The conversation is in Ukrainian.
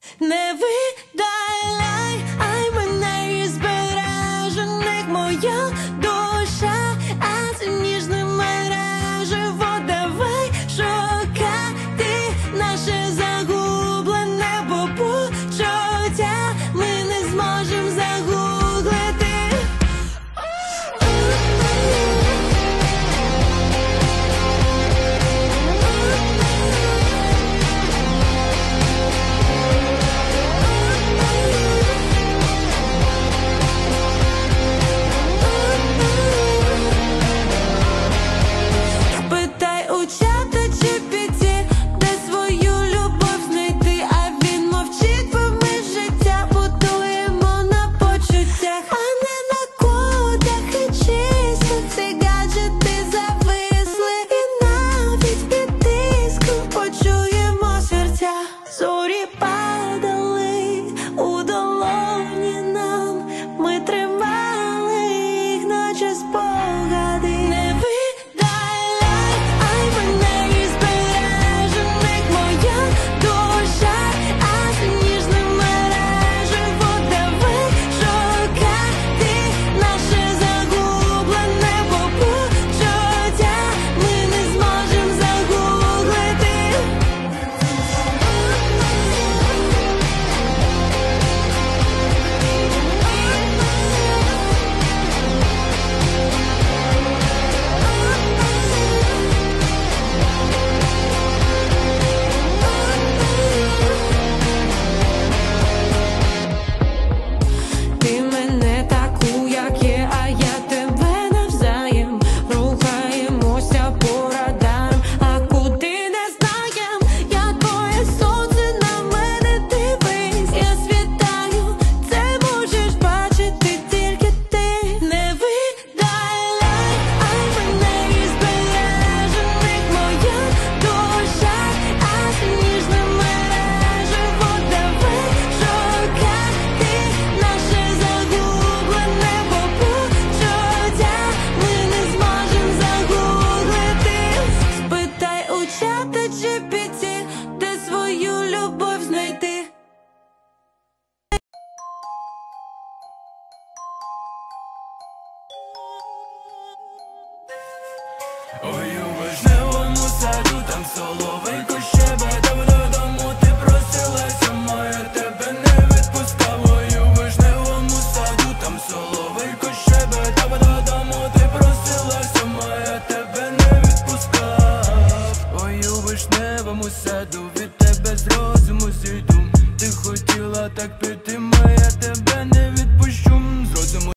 Не видаляй, ай мене із збережених моя душа, а це ніжне мережево. Давай шукати наше загублене, бо почуття ми не зможем загуглити. Питай у чата GPT, де свою любов знайти, а він мовчить, бо ми життя будуємо на почуттях, а не на кодах і числах. Ці гаджети зависли, і навіть під тиском почуємо серця. Зорі падали у долоні нам, ми тримали їх, наче спогади. Не видаляй, ай мене із збережених моя душа, а це ніжне мережево. Давай шукати наше загублене, бо почуття ми не зможем загуглити. Ти мене таку, як є, а я тебе навзаєм. Рухаємося по радарам, а куди не знаєм. Я твоє сонце, на мене дивись, я світаю, це можеш бачити тільки ти. Не видаляй, ай мене із збережених моя душа, а це ніжне мережево. Давай шукати наше загублене, бо почуття ми не зможем загуглити. Спитай у чата GPT, де свою любов знайти. Ой, у вишневому саду, там соловейко щебетав, додому ти просилася, моя тебе не відпускав. Ой, у вишневому саду, там соловейко щебетав, додому ти просилася, моя тебе не відпускав. Ой, у вишневому саду, від тебе з розуму зійду. Ти хотіла так піти, моя тебе